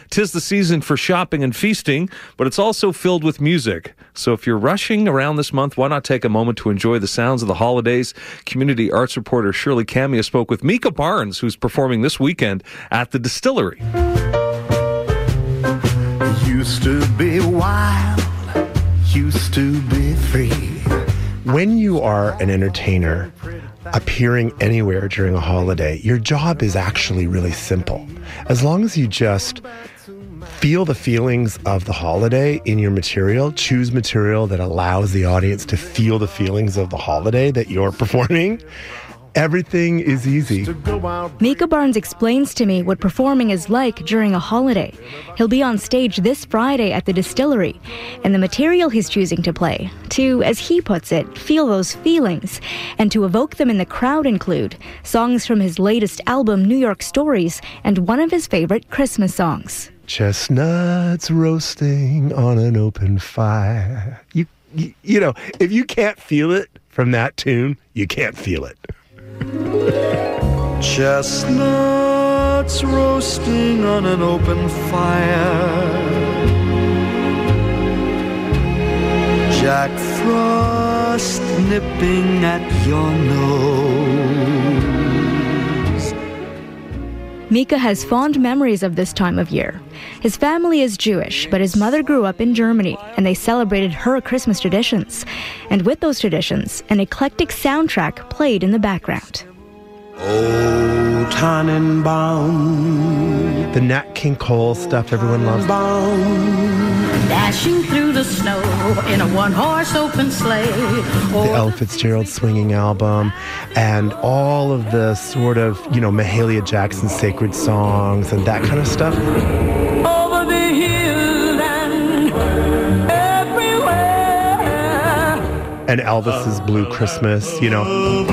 'Tis the season for shopping and feasting, but it's also filled with music. So if you're rushing around this month, why not take a moment to enjoy the sounds of the holidays? Community arts reporter Shirley Camia spoke with Mika Barnes, who's performing this weekend at the Distillery. Used to be wild, used to be free. When you are an entertainer appearing anywhere during a holiday, your job is actually really simple. As long as you just feel the feelings of the holiday in your material, choose material that allows the audience to feel the feelings of the holiday that you're performing, everything is easy. Mika Barnes explains to me what performing is like during a holiday. He'll be on stage this Friday at the Distillery, and the material he's choosing to play, to, as he puts it, feel those feelings, and to evoke them in the crowd include songs from his latest album, New York Stories, and one of his favorite Christmas songs. Chestnuts roasting on an open fire. You know, if you can't feel it from that tune, you can't feel it. Chestnuts roasting on an open fire. Jack Frost nipping at your nose. Mika has fond memories of this time of year. His family is Jewish, but his mother grew up in Germany, and they celebrated her Christmas traditions. And with those traditions, an eclectic soundtrack played in the background. Oh, Tannenbaum. The Nat King Cole stuff everyone loves. Dashing through the snow in a one-horse open sleigh. The Ella Fitzgerald swinging album, and all of the sort of, Mahalia Jackson sacred songs and that kind of stuff. Over the hill and everywhere. And Elvis's Blue Christmas, Blue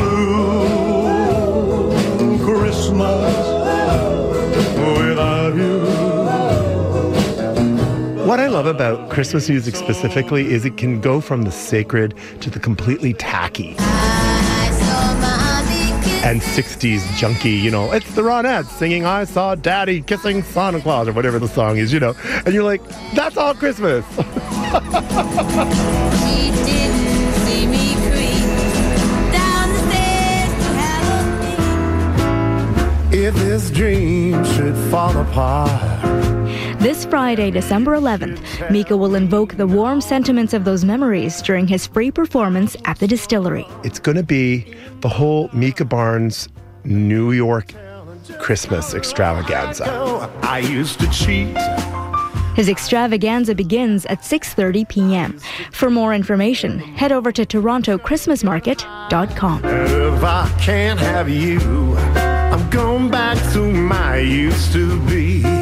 Christmas without you. What I love about Christmas music specifically is it can go from the sacred to the completely tacky and 60s junky, it's the Ronettes singing I Saw Daddy Kissing Santa Claus or whatever the song is, and you're like, that's all Christmas. She didn't see me creep down the stairs to have a peek. If this dream should fall apart. This Friday, December 11th, Mika will invoke the warm sentiments of those memories during his free performance at the Distillery. It's going to be the whole Mika Barnes New York Christmas extravaganza. I used to cheat. His extravaganza begins at 6:30 p.m. For more information, head over to TorontoChristmasMarket.com. If I can't have you, I'm going back to my used to be.